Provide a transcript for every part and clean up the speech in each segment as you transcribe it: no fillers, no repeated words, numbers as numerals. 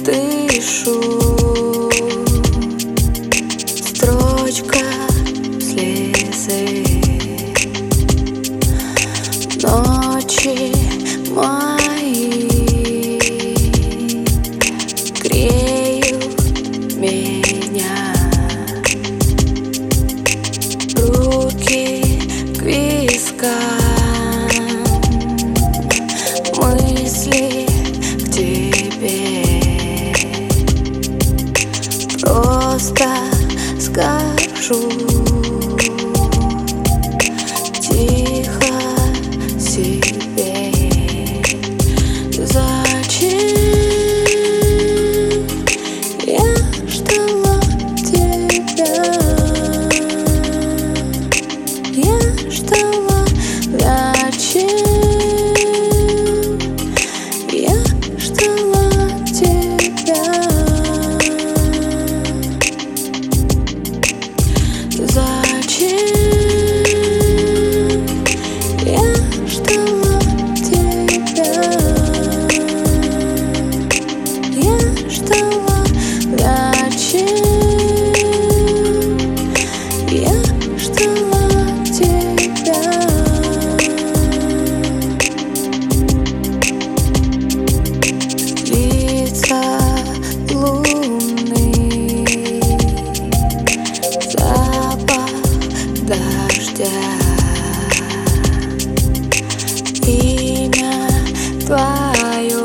дышу. Строчка слезы. Ночи мои греют меня. Руки к вискам, мысли к тебе. Просто скажу тихо себе: зачем я ждала тебя? Я ждала, зачем я ждала тебя? Зачем я ждала тебя? Я ждала, зачем я ждала тебя? Лица луны, запах дождя, имя твое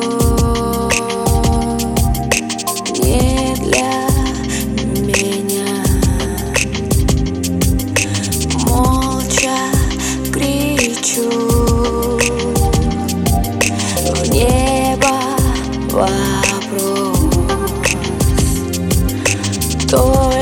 не для меня. Молча кричу в небо вопрос, только